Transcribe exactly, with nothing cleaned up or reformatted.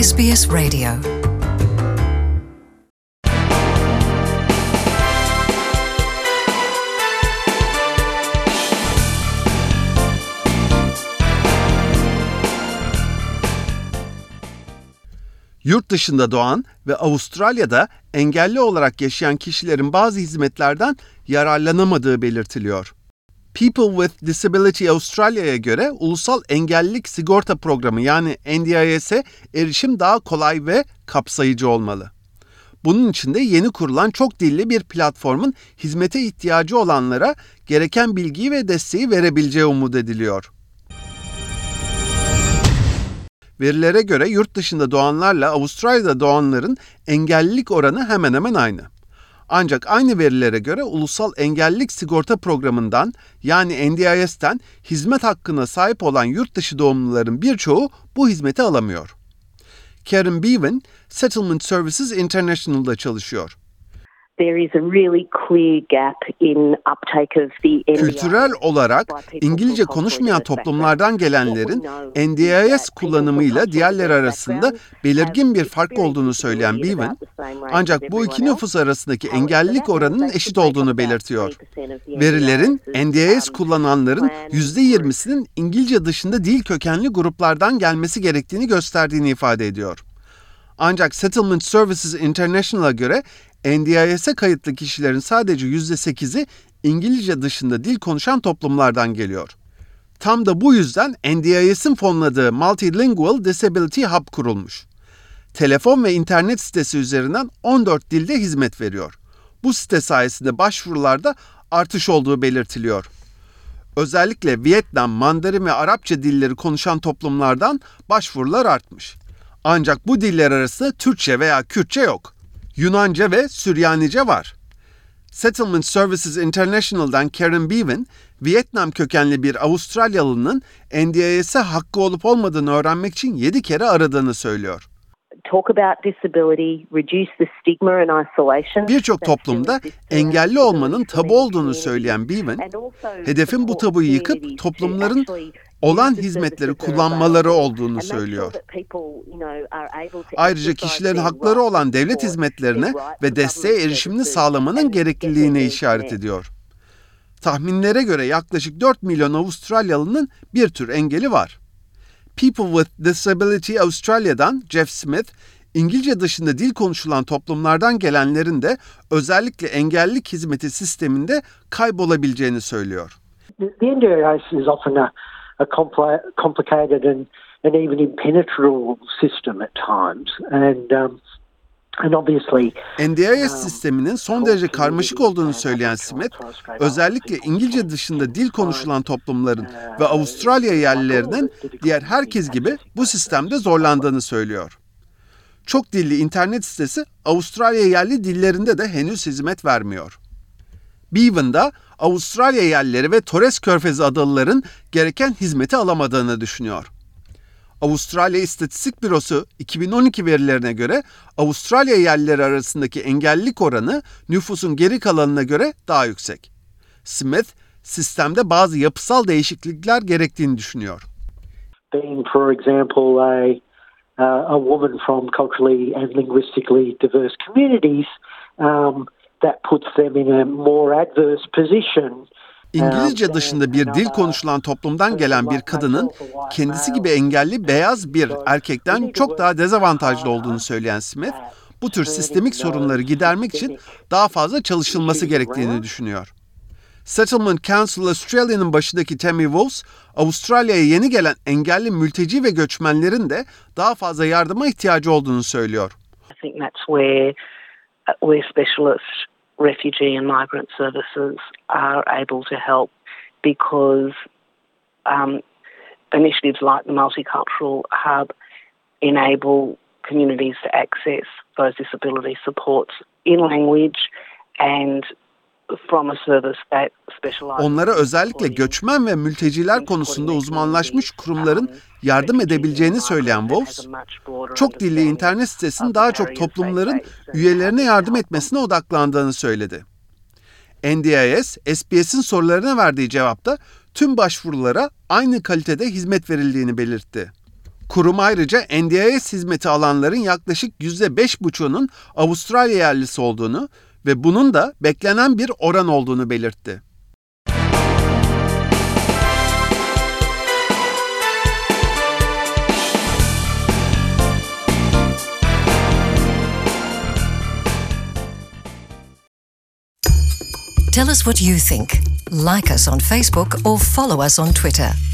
S B S Radio. Yurt dışında doğan ve Avustralya'da engelli olarak yaşayan kişilerin bazı hizmetlerden yararlanamadığı belirtiliyor. People with Disability Australia'ya göre Ulusal Engellilik Sigorta Programı yani N D I S'e erişim daha kolay ve kapsayıcı olmalı. Bunun için de yeni kurulan çok dilli bir platformun hizmete ihtiyacı olanlara gereken bilgiyi ve desteği verebileceği umut ediliyor. Verilere göre yurt dışında doğanlarla Avustralya'da doğanların engellilik oranı hemen hemen aynı. Ancak aynı verilere göre Ulusal Engellilik Sigorta Programı'ndan yani N D I S'ten hizmet hakkına sahip olan yurt dışı doğumluların birçoğu bu hizmeti alamıyor. Karen Bevan, Settlement Services International'da çalışıyor. There is a really clear gap in uptake of the N D I S. Kültürel olarak İngilizce konuşmayan toplumlardan gelenlerin N D I S kullanımıyla diğerleri arasında belirgin bir fark olduğunu söyleyen Bevan, ancak bu iki nüfus arasındaki engellilik oranının eşit olduğunu belirtiyor. Verilerin N D I S kullananların yüzde yirmisinin İngilizce dışında dil kökenli gruplardan gelmesi gerektiğini gösterdiğini ifade ediyor. Ancak Settlement Services International'a göre N D I S'e kayıtlı kişilerin sadece yüzde sekizi İngilizce dışında dil konuşan toplumlardan geliyor. Tam da bu yüzden N D I S'in fonladığı Multilingual Disability Hub kurulmuş. Telefon ve internet sitesi üzerinden on dört dilde hizmet veriyor. Bu site sayesinde başvurularda artış olduğu belirtiliyor. Özellikle Vietnam, Mandarin ve Arapça dilleri konuşan toplumlardan başvurular artmış. Ancak bu diller arasında Türkçe veya Kürtçe yok. Yunanca ve Süryanice var. Settlement Services International'dan Karen Bevan, Vietnam kökenli bir Avustralyalı'nın N D I S'e hakkı olup olmadığını öğrenmek için yedi kere aradığını söylüyor. Birçok toplumda engelli olmanın tabu olduğunu söyleyen Bevan, hedefin bu tabuyu yıkıp toplumların olan hizmetleri kullanmaları olduğunu söylüyor. Ayrıca kişilerin hakları olan devlet hizmetlerine ve desteğe erişimini sağlamanın gerekliliğine işaret ediyor. Tahminlere göre yaklaşık dört milyon Avustralyalı'nın bir tür engeli var. People with Disability Australia'dan Jeff Smith, İngilizce dışında dil konuşulan toplumlardan gelenlerin de özellikle engellilik hizmeti sisteminde kaybolabileceğini söylüyor. The N D I S is often a, a compli- complicated and, and even impenetrable system at times, and um, and obviously N D I S sisteminin son derece karmaşık olduğunu söyleyen Smith, özellikle İngilizce dışında dil konuşulan toplumların ve Avustralya yerlilerinin diğer herkes gibi bu sistemde zorlandığını söylüyor. Çok dilli internet sitesi Avustralya yerli dillerinde de henüz hizmet vermiyor. Bevan da Avustralya yerlileri ve Torres Körfezi adalıların gereken hizmeti alamadığını düşünüyor. Avustralya İstatistik Bürosu iki bin on iki verilerine göre Avustralya yerlileri arasındaki engellilik oranı nüfusun geri kalanına göre daha yüksek. Smith, sistemde bazı yapısal değişiklikler gerektiğini düşünüyor. Being, for example, a uh, a woman from culturally and linguistically diverse communities, um, that puts them in a more adverse position. İngilizce dışında bir dil konuşulan toplumdan gelen bir kadının kendisi gibi engelli beyaz bir erkekten çok daha dezavantajlı olduğunu söyleyen Smith, bu tür sistemik sorunları gidermek için daha fazla çalışılması gerektiğini düşünüyor. Settlement Council Australia'nın başındaki Tammy Walsh, Avustralya'ya yeni gelen engelli mülteci ve göçmenlerin de daha fazla yardıma ihtiyacı olduğunu söylüyor. I think that's where where specialist refugee and migrant services are able to help, because um, initiatives like the Multicultural Hub enable communities to access those disability supports in language and from a service that specializes. Onlara özellikle göçmen ve mülteciler konusunda uzmanlaşmış kurumların yardım edebileceğini söyleyen Wolfs, çok dilli internet sitesinin daha çok toplumların üyelerine yardım etmesine odaklandığını söyledi. N D I S, S B S'in sorularına verdiği cevapta tüm başvurulara aynı kalitede hizmet verildiğini belirtti. Kurum ayrıca N D I S hizmeti alanların yaklaşık yüzde beş buçuğunun Avustralya yerlisi olduğunu ve bunun da beklenen bir oran olduğunu belirtti. Tell us what you think. Like us on Facebook or follow us on Twitter.